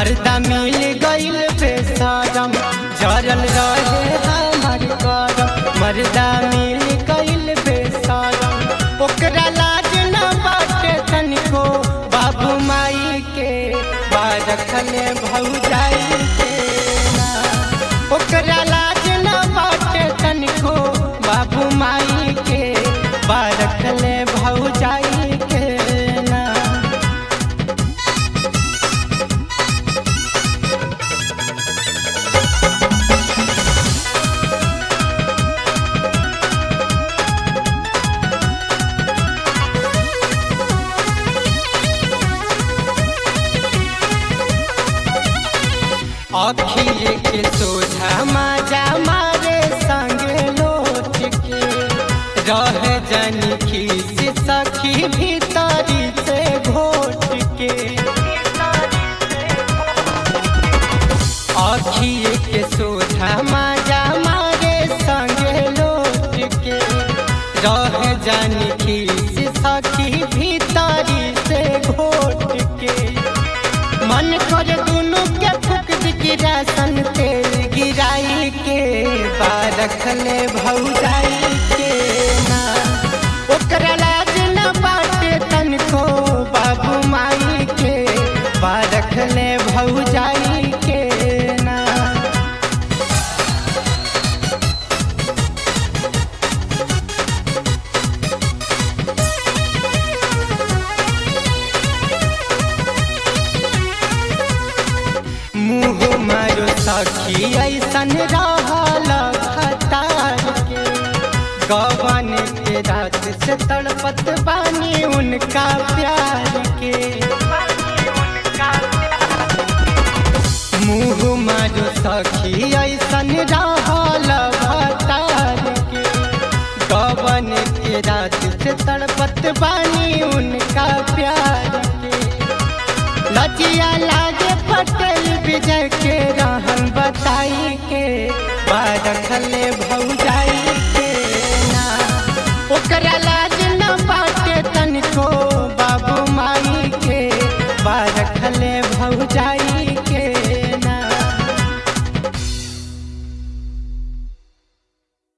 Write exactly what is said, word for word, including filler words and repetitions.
मर्दा मिल गइल बेशरम जरल रहे हमर करम। मर्दा मिल गइल बेशरम ओकरा लाज न बाटे तनिको बाबू माई के बारखले भौजाई के ना। ओकरा लाज न बाटे तनिको बाबू माई के बारखले भौजाई के ना। अखिए के सोझा माजा मारे संगे लोट के रह जानी खीस सखी भीतरी से घोट के। अखिए के सोझा माजा मारे संगे लोट के रह जानी खीस सखी भीतरी से घोट के। मन कर दुनू के फूक गिरासन तेल गिराई के बारखले भौजाई के ना। ओकरा लाज न बाटे तनिको बाबू माई के बारखले भौजाई के ना। मुँह मारो सखी ऐसन रहल खतार के गवन के रात से तड़पत बानी उनका प्यार के। मुँह मारो सखी ऐसन रहल खतार के गवन के रात से तड़पत बानी उनका प्यार के। लजिया लागे पटेल विजय के रहन बताई के बारखले भौजाई